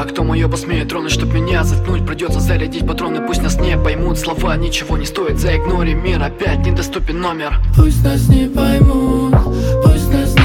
А кто мое посмеет тронуть, чтоб меня заткнуть? Придется зарядить патроны, пусть нас не поймут. Слова ничего не стоит, заигнори мир, опять недоступен номер. Пусть нас не поймут, пусть нас не